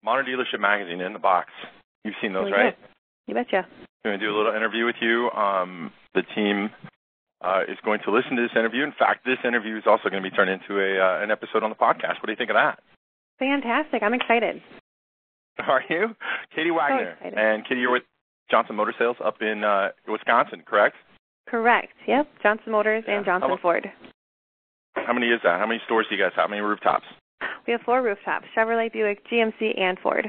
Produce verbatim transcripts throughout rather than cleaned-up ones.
Modern Dealership Magazine in the box. You've seen those, right? Go. You betcha. I'm going to do a little interview with you. Um, the team uh, is going to listen to this interview. In fact, this interview is also going to be turned into a uh, an episode on the podcast. What do you think of that? Fantastic. I'm excited. Are you? Katie Wagner. So excited. And Katie, you're with Johnson Motor Sales up in uh, Wisconsin, correct? Correct. Yep. Johnson Motors yeah. and Johnson how, Ford. How many is that? How many stores do you guys have? How many rooftops? We have four rooftops, Chevrolet, Buick, G M C, and Ford.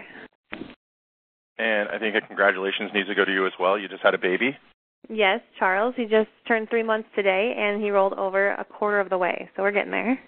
And I think a congratulations needs to go to you as well. You just had a baby. Yes, Charles. He just turned three months today, and he rolled over a quarter of the way. So we're getting there.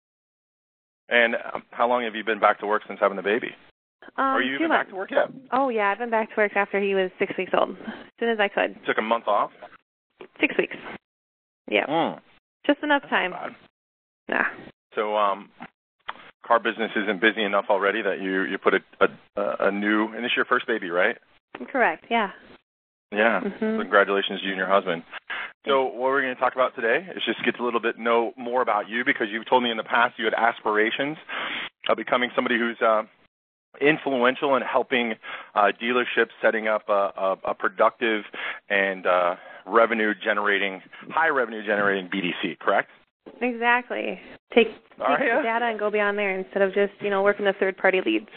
And um, how long have you been back to work since having the baby? Um, Are you even months. back to work yet? Oh, yeah. I've been back to work after he was six weeks old, as soon as I could. Took a month off? Six weeks. Yeah. Mm. Just enough That's time. not bad. Nah. So, um, car business isn't busy enough already that you, you put a, a, a new, and this is your first baby, right? Correct, yeah. Yeah. Mm-hmm. So congratulations to you and your husband. So what we're going to talk about today is just get a little bit know more about you, because you've told me in the past you had aspirations of becoming somebody who's uh, influential in helping uh, dealerships setting up a, a, a productive and uh, revenue-generating, high revenue-generating B D C, correct? Exactly. Take, take right, the yeah. data and go beyond there instead of just, you know, working the third-party leads.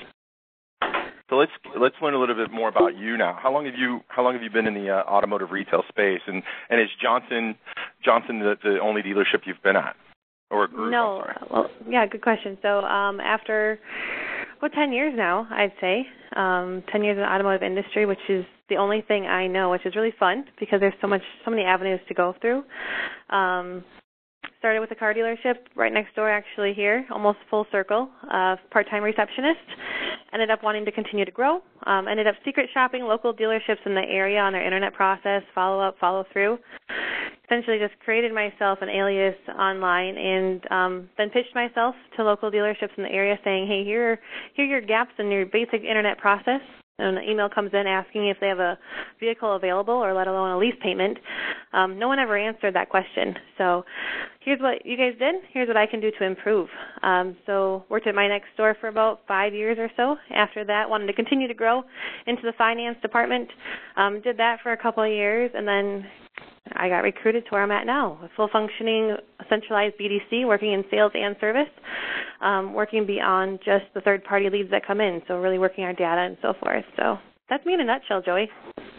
So let's let's learn a little bit more about you now. How long have you How long have you been in the uh, automotive retail space? And and is Johnson Johnson the, the only dealership you've been at, or a group? No. I'm sorry. Well, yeah, good question. So um, after well, ten years now, I'd say um, ten years in the automotive industry, which is the only thing I know, which is really fun because there's so much so many avenues to go through. Um, Started with a car dealership right next door, actually here, almost full circle, uh, part-time receptionist. Ended up wanting to continue to grow. Um, ended up secret shopping local dealerships in the area on their internet process, follow-up, follow-through. Essentially just created myself an alias online and um, then pitched myself to local dealerships in the area saying, hey, here, here are your gaps in your basic internet process. And an email comes in asking if they have a vehicle available or let alone a lease payment. Um, no one ever answered that question. So here's what you guys did. Here's what I can do to improve. Um, so worked at my next store for about five years or so. After that, wanted to continue to grow into the finance department. Um, did that for a couple of years, and then I got recruited to where I'm at now, a full-functioning, centralized B D C, working in sales and service, um, working beyond just the third-party leads that come in, so really working our data and so forth. So that's me in a nutshell, Joey.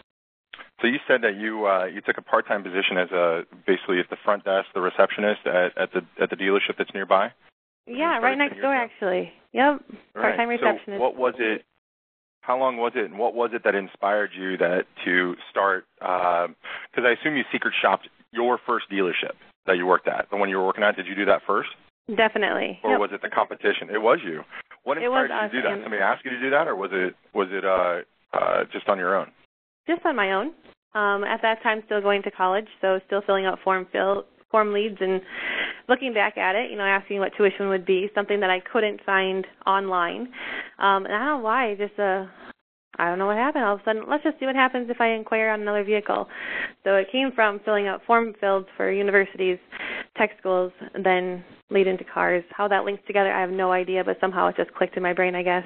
So you said that you uh, you took a part-time position as a basically at the front desk, the receptionist at, at the at the dealership that's nearby? Yeah, right next door, ago? actually. Yep, part-time right. receptionist. So what was it? How long was it, and what was it that inspired you that to start? Because uh, I assume you secret shopped your first dealership that you worked at, the one you were working at. Did you do that first? Definitely. Or yep. was it the competition? It was you. What inspired you to do that? Somebody asked you to do that, or was it was it uh, uh, just on your own? Just on my own. Um, at that time, still going to college, so still filling out form fill form leads and looking back at it, you know, asking what tuition would be, something that I couldn't find online. Um, and I don't know why, just uh, I don't know what happened. All of a sudden, let's just see what happens if I inquire on another vehicle. So it came from filling out form fields for universities, tech schools, and then lead into cars. How that links together, I have no idea, but somehow it just clicked in my brain, I guess.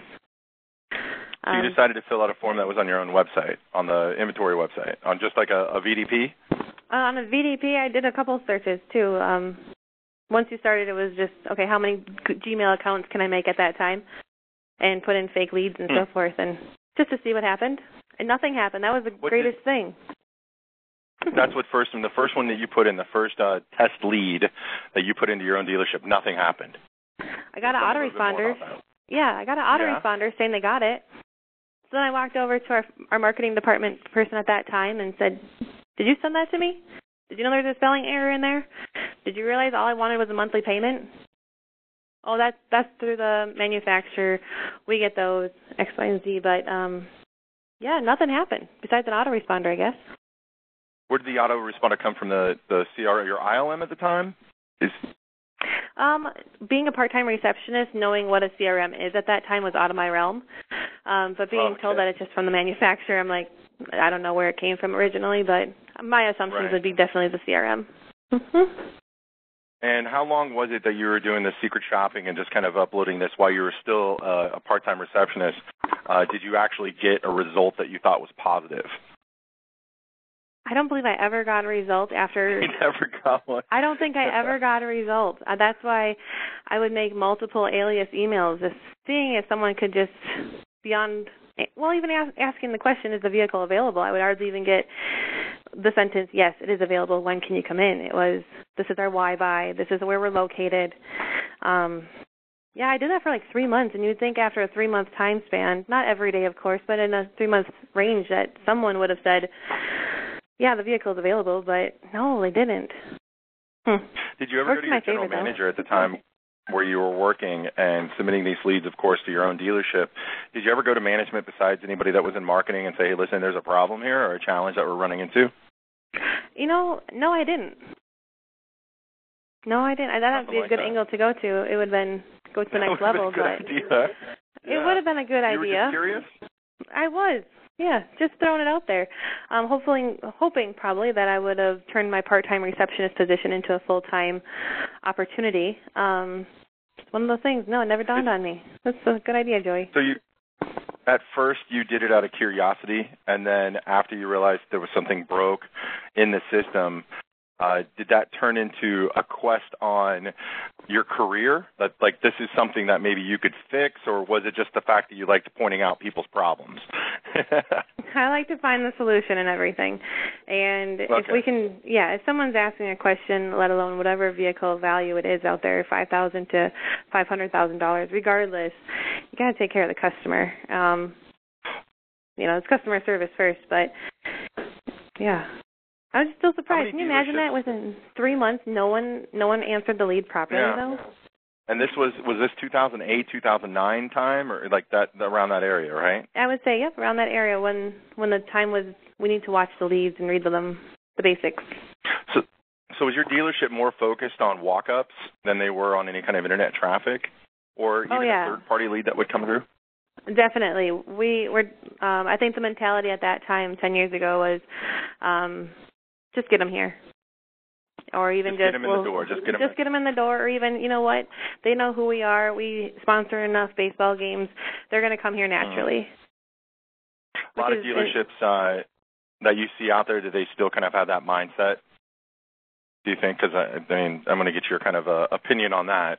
So you decided to fill out a form that was on your own website, on the inventory website, on just like a, a V D P? Uh, on a V D P, I did a couple searches, too. Um, once you started, it was just, okay, how many Gmail accounts can I make at that time? And put in fake leads and hmm. so forth, and just to see what happened. And nothing happened. That was the what greatest did, thing. That's what first, the first one that you put in, the first uh, test lead that you put into your own dealership, nothing happened. I got an autoresponder. Yeah, I got an autoresponder yeah. saying they got it. So then I walked over to our, our marketing department person at that time and said, did you send that to me? Did you know there was a spelling error in there? Did you realize all I wanted was a monthly payment? Oh, that's, that's through the manufacturer. We get those, X, Y, and Z. But, um, yeah, nothing happened besides an autoresponder, I guess. Where did the autoresponder come from? The, the C R, your I L M at the time? Is Um, being a part-time receptionist, knowing what a C R M is at that time was out of my realm. Um, but being okay. told that it's just from the manufacturer, I'm like, I don't know where it came from originally, but my assumptions right. would be definitely the C R M. Mm-hmm. And how long was it that you were doing the secret shopping and just kind of uploading this while you were still uh, a part-time receptionist? uh, did you actually get a result that you thought was positive? I don't believe I ever got a result after. You never got one. I don't think I ever got a result. Uh, that's why I would make multiple alias emails, just seeing if someone could just, beyond, well, even ask, asking the question, is the vehicle available? I would hardly even get the sentence, yes, it is available. When can you come in? It was, this is our why-by. This is where we're located. Um, yeah, I did that for like three months, and you'd think after a three-month time span, not every day, of course, but in a three-month range, that someone would have said, yeah, the vehicle is available, but no, they didn't. Hmm. Did you ever go to your general manager at the time where you were working and submitting these leads, of course, to your own dealership? Did you ever go to management besides anybody that was in marketing and say, hey, listen, there's a problem here or a challenge that we're running into? You know, no, I didn't. No, I didn't. I thought that would be a good angle to go to. It would have been go to the next level, but it would have been a good idea. You were just curious? I was. Yeah, just throwing it out there. Um, hopefully, hoping probably that I would have turned my part-time receptionist position into a full-time opportunity. Um, it's one of those things. No, it never dawned on me. That's a good idea, Joey. So you, at first, you did it out of curiosity, and then after you realized there was something broke in the system, uh, did that turn into a quest on your career? That like this is something that maybe you could fix, or was it just the fact that you liked pointing out people's problems? I like to find the solution in everything. And okay. if we can, yeah, if someone's asking a question, let alone whatever vehicle value it is out there, five thousand dollars to five hundred thousand dollars, regardless, you got to take care of the customer. Um, you know, it's customer service first, but yeah. I was still surprised. Can you imagine that within three months, no one, no one answered the lead properly, yeah. though? And this was was this two thousand eight, two thousand nine time, or like that around that area, right? I would say, yep, around that area when when the time was we need to watch the leads and read them, the basics. So, so was your dealership more focused on walk-ups than they were on any kind of internet traffic, or even oh, yeah. a third-party lead that would come through? Definitely. We were. Um, I think the mentality at that time, ten years ago, was. Um, Just get them here, or even just, just get them in we'll, the door. Just get them. Just get them in the door, or even you know what? They know who we are. We sponsor enough baseball games. They're going to come here naturally. Mm. A lot of dealerships uh, that you see out there, do they still kind of have that mindset? Do you think? Because I, I mean, I'm going to get your kind of uh, opinion on that.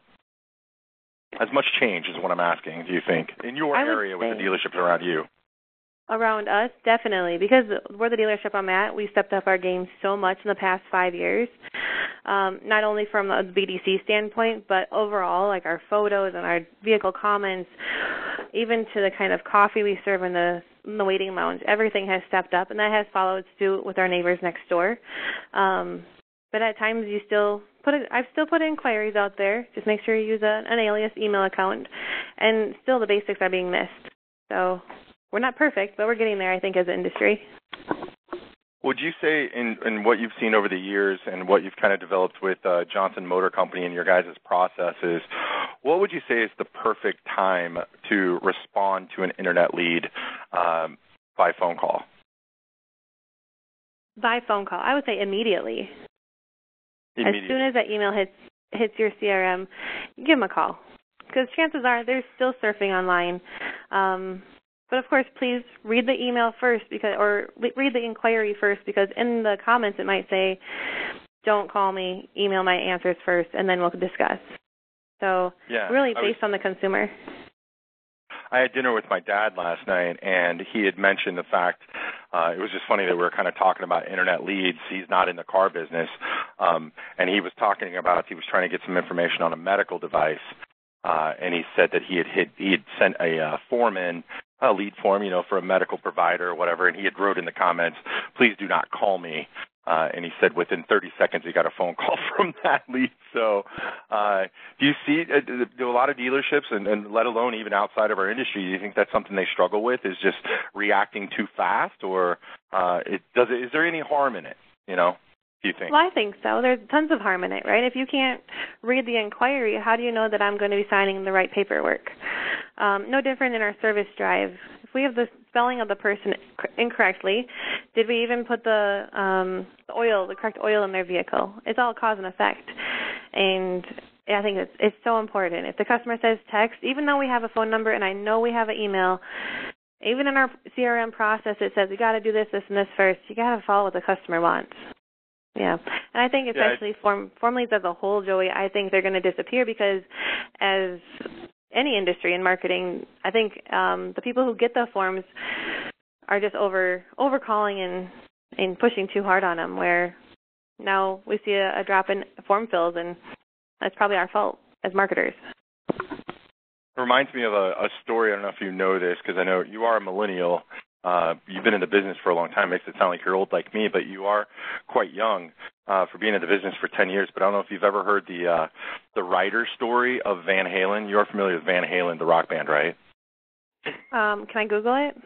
Has much changed is what I'm asking. Do you think in your I area with the dealerships around you? Around us, definitely, because we're the dealership I'm at. We stepped up our game so much in the past five years, um, not only from a B D C standpoint, but overall, like our photos and our vehicle comments, even to the kind of coffee we serve in the, in the waiting lounge. Everything has stepped up, and that has followed suit with our neighbors next door. Um, but at times, you still put it, I've still put inquiries out there. Just make sure you use a, an alias email account, and still the basics are being missed. So. We're not perfect, but we're getting there, I think, as an industry. Would you say in, in what you've seen over the years and what you've kind of developed with uh, Johnson Motor Company and your guys' processes, what would you say is the perfect time to respond to an internet lead um, by phone call? By phone call. I would say immediately. Immediately. As soon as that email hits hits your C R M, give them a call. Because chances are they're still surfing online. Um But, of course, please read the email first, because, or read the inquiry first, because in the comments it might say, don't call me, email my answers first, and then we'll discuss. So yeah, really based was, on the consumer. I had dinner with my dad last night, and he had mentioned the fact, uh, it was just funny that we were kind of talking about internet leads. He's not in the car business, um, and he was talking about, he was trying to get some information on a medical device, uh, and he said that he had, hit, he had sent a uh, form in, a lead form, you know, for a medical provider or whatever, and he had wrote in the comments, please do not call me. Uh, and he said within thirty seconds he got a phone call from that lead. So uh, do you see, uh, do a lot of dealerships, and, and let alone even outside of our industry, do you think that's something they struggle with, is just reacting too fast, or uh, it, does it, is there any harm in it, you know? Do you think? Well, I think so. There's tons of harm in it, right? If you can't read the inquiry, how do you know that I'm going to be signing the right paperwork? Um, no different in our service drive. If we have the spelling of the person incorrectly, did we even put the, um, the oil, the correct oil in their vehicle? It's all cause and effect. And I think it's, it's so important. If the customer says text, even though we have a phone number and I know we have an email, even in our C R M process, it says you got to do this, this, and this first. You got to follow what the customer wants. Yeah, and I think especially yeah, form form leads as a whole, Joey, I think they're going to disappear because as any industry in marketing, I think um, the people who get the forms are just over over calling and, and pushing too hard on them, where now we see a, a drop in form fills, and that's probably our fault as marketers. It reminds me of a, a story. I don't know if you know this, because I know you are a millennial. Uh, you've been in the business for a long time. Makes it sound like you're old like me, but you are quite young uh, for being in the business for ten years. But I don't know if you've ever heard the uh, the writer story of Van Halen. You're familiar with Van Halen, the rock band, right? Um, can I Google it?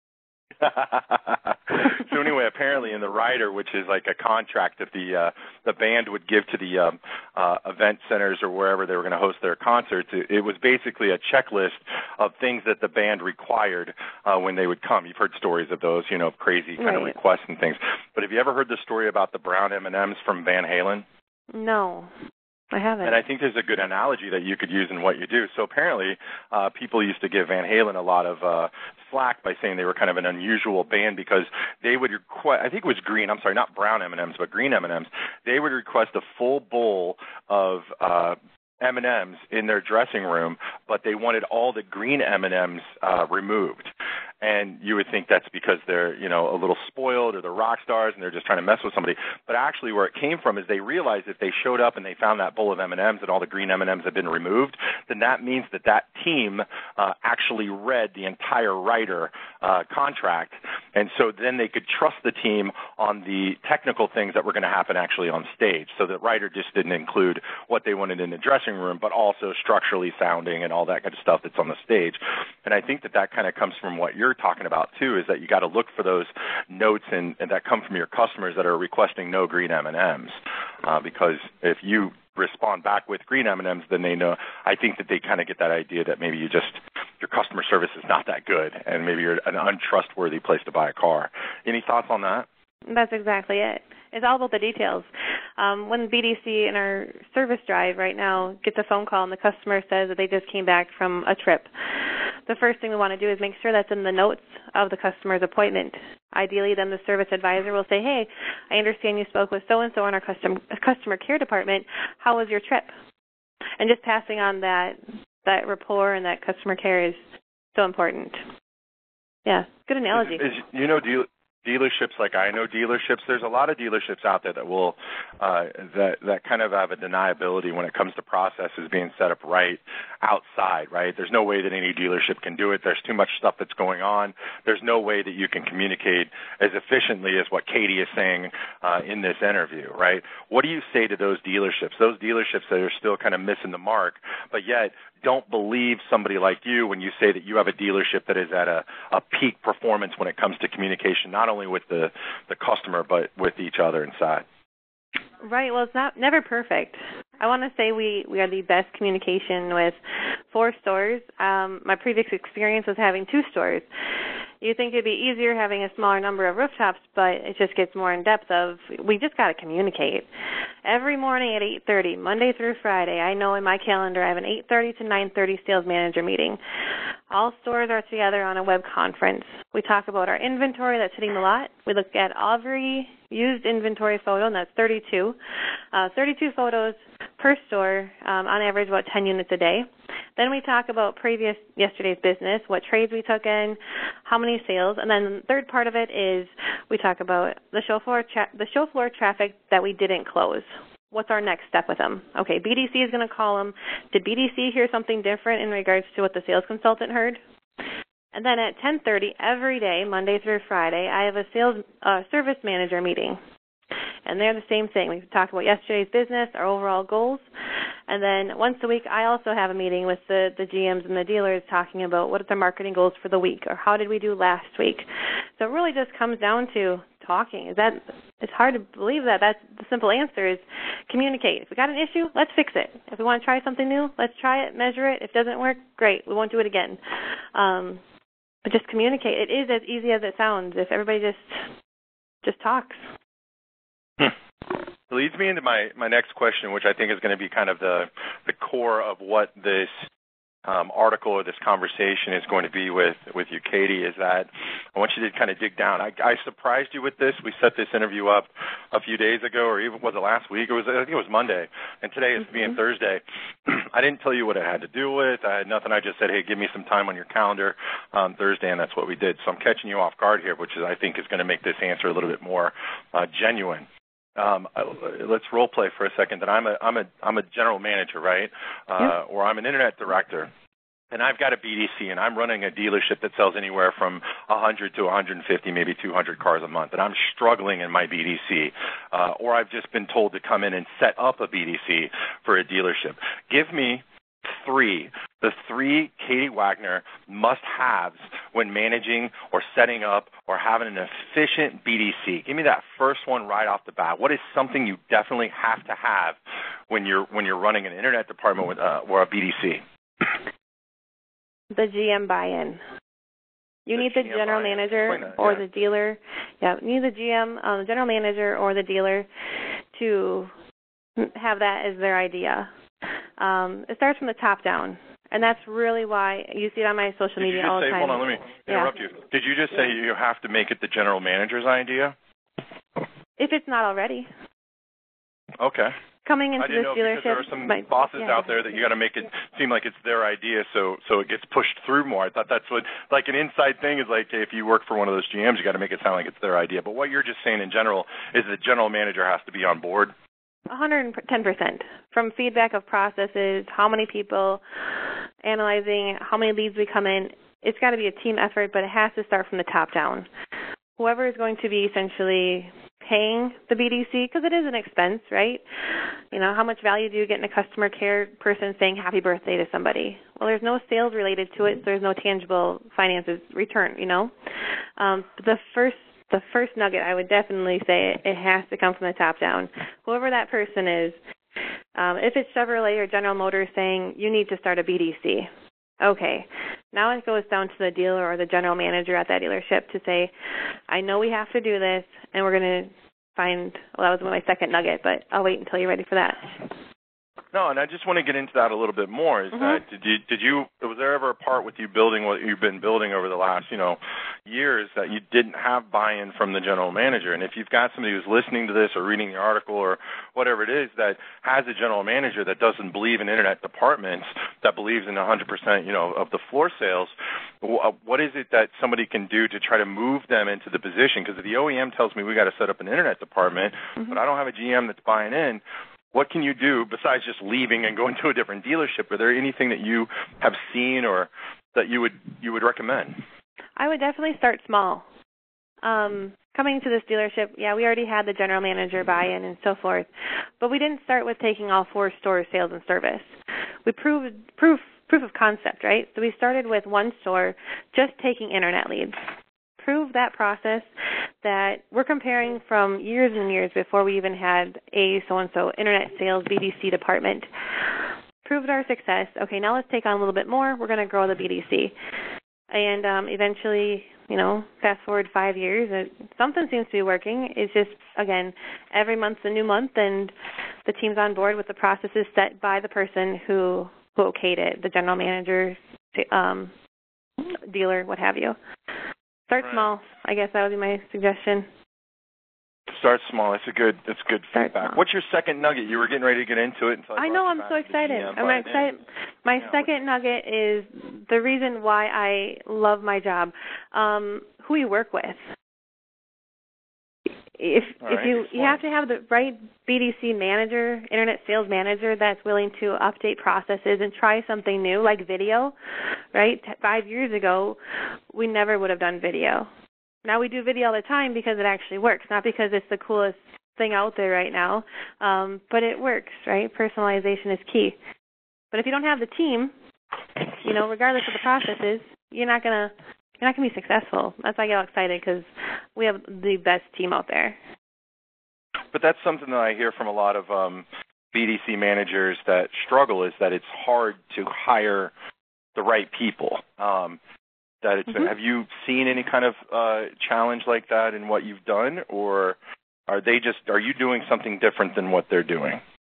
So anyway, apparently in the rider, which is like a contract that the uh, the band would give to the um, uh, event centers or wherever they were going to host their concerts, it, it was basically a checklist of things that the band required uh, when they would come. You've heard stories of those, you know, crazy kind right. of requests and things. But have you ever heard the story about the brown M and M's from Van Halen? No. I haven't. And I think there's a good analogy that you could use in what you do. So apparently, uh, people used to give Van Halen a lot of uh, slack by saying they were kind of an unusual band because they would request, I think it was green, I'm sorry, not brown M and M's, but green M and M's. They would request a full bowl of uh, M and M's in their dressing room, but they wanted all the green M and M's uh, removed. And you would think that's because they're, you know, a little spoiled or they're rock stars and they're just trying to mess with somebody. But actually where it came from is they realized if they showed up and they found that bowl of M and M's and all the green M and M's had been removed, then that means that that team uh, actually read the entire writer uh, contract. And so then they could trust the team on the technical things that were going to happen actually on stage. So the writer just didn't include what they wanted in the dressing room, but also structurally sounding and all that kind of stuff that's on the stage. And I think that that kind of comes from what you're talking about too, is that you got to look for those notes and, and that come from your customers that are requesting no green M and M's, uh, because if you respond back with green M and M's, then they know. I think that they kind of get that idea that maybe you just your customer service is not that good, and maybe you're an untrustworthy place to buy a car. Any thoughts on that? That's exactly it. It's all about the details. Um, when B D C in our service drive right now gets a phone call and the customer says that they just came back from a trip, the first thing we want to do is make sure that's in the notes of the customer's appointment. Ideally, then the service advisor will say, hey, I understand you spoke with so-and-so in our custom, customer care department. How was your trip? And just passing on that that rapport and that customer care is so important. Yeah, good analogy. Is, is, you know, do you... Dealerships, like I know dealerships, there's a lot of dealerships out there that will uh, that that kind of have a deniability when it comes to processes being set up right outside, right? There's no way that any dealership can do it. There's too much stuff that's going on. There's no way that you can communicate as efficiently as what Katie is saying uh, in this interview, right? What do you say to those dealerships, those dealerships that are still kind of missing the mark, but yet don't believe somebody like you when you say that you have a dealership that is at a, a peak performance when it comes to communication, not only with the, the customer, but with each other inside? Right. Well, it's not never perfect. I want to say we, we are the best communication with four stores. Um, my previous experience was having two stores. You think it'd be easier having a smaller number of rooftops, but it just gets more in depth of we just got to communicate. Every morning at eight thirty, Monday through Friday, I know in my calendar I have an eight thirty to nine thirty sales manager meeting. All stores are together on a web conference. We talk about our inventory that's hitting the lot. We look at every used inventory photo, and that's thirty-two. Uh, thirty-two photos per store, um, on average about ten units a day. Then we talk about previous yesterday's business, what trades we took in, how many sales, and then the third part of it is we talk about the show floor tra- the show floor traffic that we didn't close. What's our next step with them? Okay, B D C is going to call them. Did B D C hear something different in regards to what the sales consultant heard? And then at ten thirty every day, Monday through Friday, I have a sales uh, service manager meeting. And they're the same thing. We talk about yesterday's business, our overall goals. And then once a week, I also have a meeting with the, the G Ms and the dealers talking about what are the marketing goals for the week or how did we do last week. So it really just comes down to talking. Is that it's hard to believe that. That's the simple answer is communicate. If we got an issue, let's fix it. If we want to try something new, let's try it, measure it. If it doesn't work, great. We won't do it again. Um, but just communicate. It is as easy as it sounds if everybody just just talks. It leads me into my, my next question, which I think is going to be kind of the the core of what this Um, article or this conversation is going to be with, with you, Katie, is that I want you to kind of dig down. I, I surprised you with this. We set this interview up a few days ago, or even was it last week? It was, I think it was Monday, and today is mm-hmm. being Thursday. I didn't tell you what it had to do with. I had nothing. I just said, hey, give me some time on your calendar um, Thursday, and that's what we did. So I'm catching you off guard here, which is I think is going to make this answer a little bit more uh, genuine. Um, let's role play for a second that I'm a I'm a I'm a general manager, right? Uh, yep. Or I'm an internet director, and I've got a B D C, and I'm running a dealership that sells anywhere from one hundred to one hundred fifty, maybe two hundred cars a month, and I'm struggling in my B D C, uh, or I've just been told to come in and set up a B D C for a dealership. Give me three, the three Katie Wagner must-haves when managing or setting up or having an efficient B D C. Give me that first one right off the bat. What is something you definitely have to have when you're when you're running an internet department with uh, or a B D C? The G M buy-in. You the need the G M general buy-in. manager that, or yeah. the dealer. Yeah, you need the G M, um, the general manager or the dealer to have that as their idea. Um, it starts from the top down, and that's really why you see it on my social Did media you just all the say, time. Hold on, let me interrupt yeah. you. Did you just say yeah. you have to make it the general manager's idea? If it's not already. Okay. Coming into I didn't this know dealership, there are some my, bosses yeah. out there that you got to make it seem like it's their idea, so so it gets pushed through more. I thought that's what like an inside thing is like. If you work for one of those G Ms, you got to make it sound like it's their idea. But what you're just saying in general is the general manager has to be on board. one hundred ten percent from feedback of processes, how many people, analyzing how many leads we come in. It's got to be a team effort, but it has to start from the top down. Whoever is going to be essentially paying the B D C, because it is an expense, right? You know, how much value do you get in a customer care person saying happy birthday to somebody? Well, there's no sales related to it, so there's no tangible finances return, you know? Um, the first The first nugget, I would definitely say it, it has to come from the top down. Whoever that person is, um, if it's Chevrolet or General Motors saying you need to start a B D C, okay. Now it goes down to the dealer or the general manager at that dealership to say, I know we have to do this, and we're going to find, well, that was my second nugget, but I'll wait until you're ready for that. No, and I just want to get into that a little bit more. Is mm-hmm. that did you did you was there ever a part with you building what you've been building over the last you know years that you didn't have buy-in from the general manager? And if you've got somebody who's listening to this or reading the article or whatever it is that has a general manager that doesn't believe in internet departments, that believes in one hundred percent you know of the floor sales, what is it that somebody can do to try to move them into the position? Because if the O E M tells me we got to set up an internet department, mm-hmm. but I don't have a G M that's buying in. What can you do besides just leaving and going to a different dealership? Are there anything that you have seen or that you would you would recommend? I would definitely start small. Um, coming to this dealership, yeah, we already had the general manager buy-in and so forth, but we didn't start with taking all four stores sales and service. We proved proof proof of concept, right? So we started with one store just taking internet leads. Prove that process that we're comparing from years and years before we even had a so-and-so internet sales B D C department. Proved our success. Okay, now let's take on a little bit more. We're going to grow the B D C. And um, eventually, you know, fast forward five years, it, something seems to be working. It's just, again, every month's a new month, and the team's on board with the processes set by the person who, who okayed it, the general manager, um, dealer, what have you. Start right. small. I guess that would be my suggestion. Start small. That's a good. That's good Start feedback. Small. What's your second nugget? You were getting ready to get into it. I know. I'm so excited. I'm excited. My yeah, second nugget is the reason why I love my job. Um, who you work with. If All if right, you explain. you have to have the right B D C manager, internet sales manager that's willing to update processes and try something new like video, right? Five years ago, we never would have done video. Now we do video all the time because it actually works, not because it's the coolest thing out there right now, um, but it works, right? Personalization is key. But if you don't have the team, you know, regardless of the processes, you're not gonna you're not gonna be successful. That's why I get all excited because we have the best team out there. But that's something that I hear from a lot of um, B D C managers that struggle is that it's hard to hire the right people. Um, that it's mm-hmm. Have you seen any kind of uh, challenge like that in what you've done, or are they just are you doing something different than what they're doing?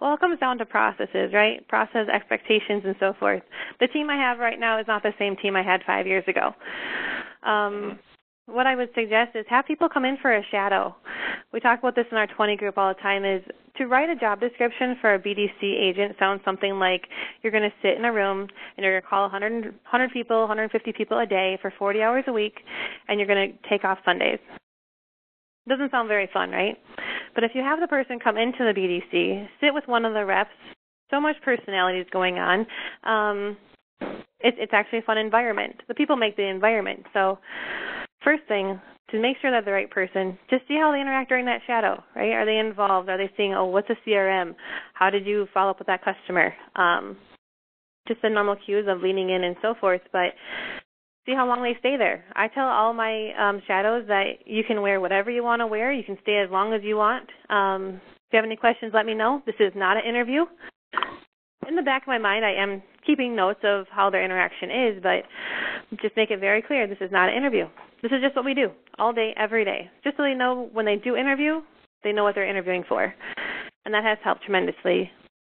Well, it comes down to processes, right? Process, expectations, and so forth. The team I have right now is not the same team I had five years ago. Um, what I would suggest is have people come in for a shadow. We talk about this in our twenty group all the time, is to write a job description for a B D C agent sounds something like you're going to sit in a room and you're going to call one hundred, one hundred people, one hundred fifty people a day for forty hours a week, and you're going to take off Sundays. Doesn't sound very fun, right? But if you have the person come into the B D C, sit with one of the reps, so much personality is going on. Um, it, it's actually a fun environment. The people make the environment. So first thing, to make sure they're the right person, just see how they interact during that shadow, right? Are they involved? Are they seeing, oh, what's a C R M? How did you follow up with that customer? Um, just the normal cues of leaning in and so forth. But see how long they stay there. I tell all my um, shadows that you can wear whatever you want to wear. You can stay as long as you want. Um, if you have any questions, let me know. This is not an interview. In the back of my mind, I am keeping notes of how their interaction is, but just make it very clear, this is not an interview. This is just what we do all day, every day. Just so they know when they do interview, they know what they're interviewing for. And that has helped tremendously.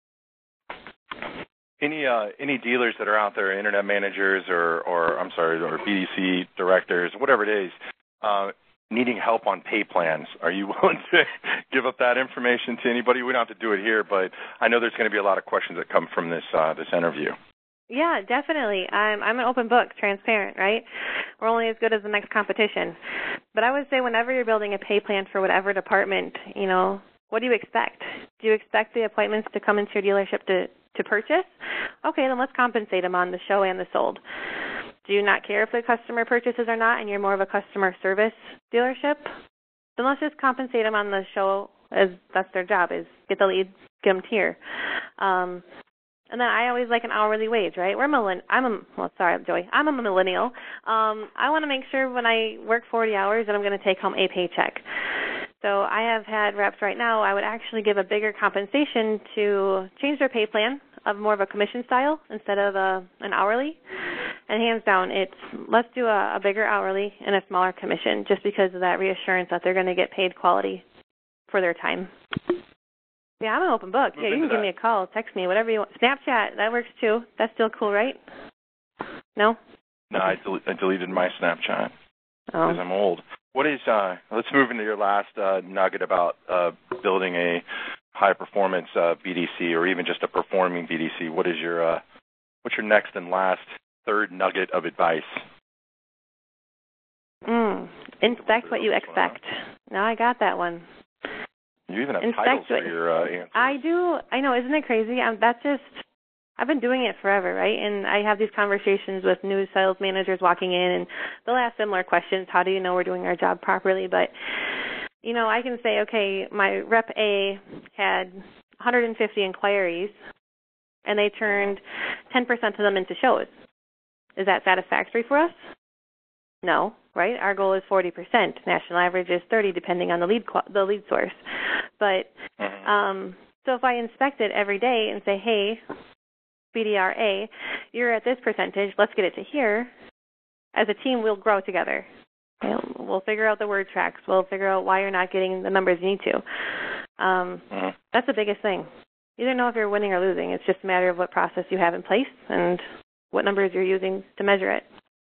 Any uh, any dealers that are out there, internet managers or, or I'm sorry, or B D C directors, whatever it is, uh, needing help on pay plans, are you willing to give up that information to anybody? We don't have to do it here, but I know there's going to be a lot of questions that come from this uh, this interview. Yeah, definitely. I'm I'm an open book, transparent, right? We're only as good as the next competition. But I would say whenever you're building a pay plan for whatever department, you know, what do you expect? Do you expect the appointments to come into your dealership to, to purchase? Okay, then let's compensate them on the show and the sold. Do you not care if the customer purchases or not and you're more of a customer service dealership? Then let's just compensate them on the show, as that's their job, is get the lead, get them here. Um, and then I always like an hourly wage, right? We're millenn- I'm a, well, sorry, Joey, I'm a millennial. Um, I want to make sure when I work forty hours that I'm going to take home a paycheck. So I have had reps right now, I would actually give a bigger compensation to change their pay plan of more of a commission style instead of a, an hourly. And hands down, it's let's do a, a bigger hourly and a smaller commission just because of that reassurance that they're going to get paid quality for their time. Yeah, I'm an open book. Move yeah, you can give that. me a call, text me, whatever you want. Snapchat, that works too. That's still cool, right? No? No, I, del- I deleted my Snapchat Oh. because I'm old. What is, uh, let's move into your last uh, nugget about uh, building a high-performance uh, B D C or even just a performing B D C. What is your, uh, what's your next and last third nugget of advice? Mm. Inspect what you expect. Now I got that one. You even have Inspect titles what, for your uh, answers. I do. I know. Isn't it crazy? Um, that's just, I've been doing it forever, right? And I have these conversations with new sales managers walking in, and they'll ask similar questions. How do you know we're doing our job properly? But, you know, I can say, okay, my rep A had one hundred fifty inquiries, and they turned ten percent of them into shows. Is that satisfactory for us? No, right? Our goal is forty percent. National average is thirty, depending on the lead the lead source. But um, so if I inspect it every day and say, hey, B D R A, you're at this percentage, let's get it to here, as a team, we'll grow together. We'll figure out the word tracks. We'll figure out why you're not getting the numbers you need to. Um, that's the biggest thing. You don't know if you're winning or losing. It's just a matter of what process you have in place and what numbers you're using to measure it.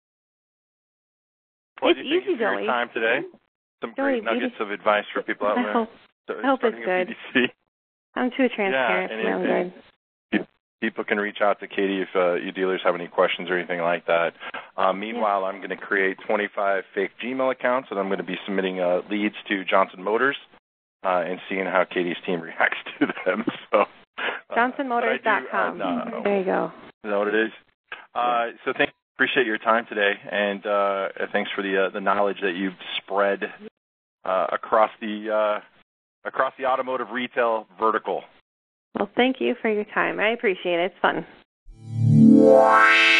Well, it's thank you easy, for Joey. your time today. Some great Joey, nuggets of advice for people out I there. hope, So, I hope it's starting good. a B D C. I'm too transparent. Yeah, and so I'm it, good. it, people can reach out to Katie if uh, you dealers have any questions or anything like that. Uh, meanwhile, yeah. I'm going to create twenty-five fake Gmail accounts, and I'm going to be submitting uh, leads to Johnson Motors uh, and seeing how Katie's team reacts to them. So, uh, Johnson Motors dot com. Uh, no. There you go. Is that what it is? Uh, so thank appreciate your time today, and uh, thanks for the uh, the knowledge that you've spread uh, across the uh, across the automotive retail vertical. Well, thank you for your time. I appreciate it. It's fun.